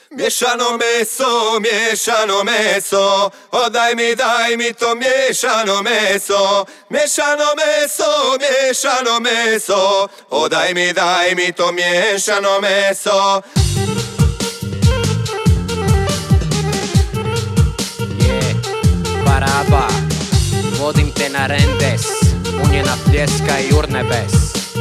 Miješano meso, miješano meso, daj mi to miješano meso. Miješano meso, miješano meso, daj mi to miješano meso. Baraba, vodim te na rendes, punjena pljeska i urnebes.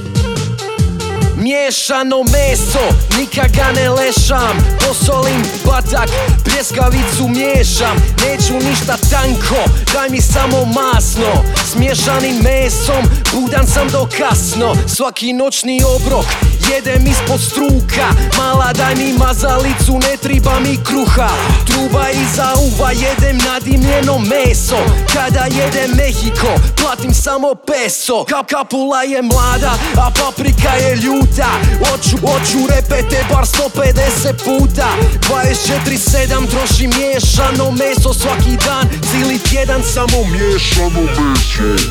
Miješano meso, nikad ga ne lešam. Posolim batak, pljeskavicu miješam. Neću ništa tanko, daj mi samo masno. S miješanim mesom, budan sam do kasno. Svaki noćni obrok, jedem ispod struka. Mala daj mi mazalicu, ne triba mi kruha. Truba iza uva, jedem nadimljeno meso. Kada jedem Mehiko, platim samo peso. Kapula je mlada, a paprika je ljuta. Oću repete bar 150 puta. 24/7 trošim miješano meso svaki dan. Cijeli tjedan samo miješano meso.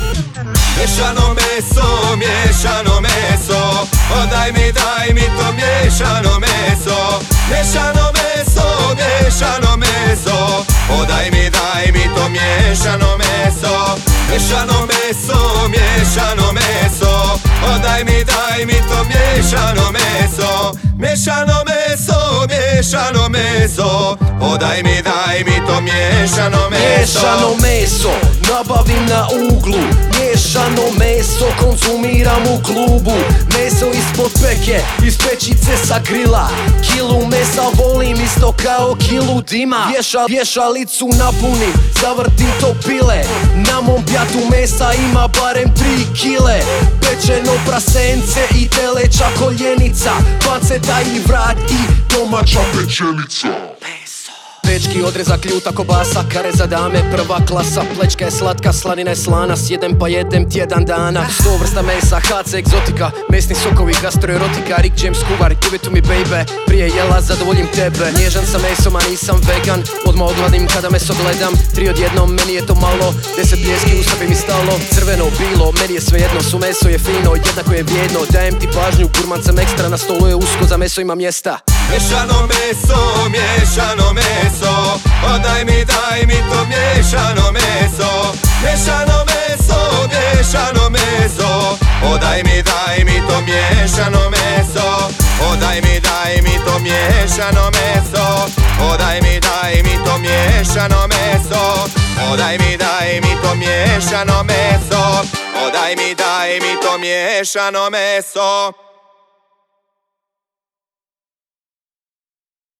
Miješano meso, miješano meso, daj mi to miješano meso. Miješano meso, miješano meso, daj mi to miješano meso. Miješano meso, miješano meso, daj mi to miješano meso. Miješano meso, miješano meso, daj mi to miješano meso. Miješano meso, nabavim na uglu. Miješano meso, konzumiram u klubu. Meso ispod peke, iz pečice sa grila. Kilu mesa volim isto kao kilu dima. Vješalicu napunim, zavrtim to pile. Na mom pjatu mesa ima barem 3 kile. Pečeno prasence i teleća koljenica. Panceta i vrat i domaća pečenica. Dečki, odrezak, ljuta kobasa, kare za dame, prva klasa. Plečka je slatka, slanina je slana, sjedem pa jedem tjedan dana. 100 vrsta mesa, HC egzotika, mesni sokovi, gastroerotika. Rick James kuvar, give it to me baby. Prije jela zadovoljim tebe. Nježan sam mesom, a nisam vegan. Odmah odgladim kada meso gledam. 3 odjednom, meni je to malo. 10 pljeski, usta bi mi stalo. Crveno, bilo, meni je svejedno. Su meso je fino, jednako je vrijedno. Dajem ti pažnju, gurman sam ekstra. Na stolu je usko, za meso ima mjesta. Miješano meso, miješano meso, daj mi to miješano meso. Miješano meso, miješano meso, daj mi to miješano meso. Daj mi to miješano meso. Daj mi to miješano meso. Daj mi to miješano meso. Daj mi to miješano meso.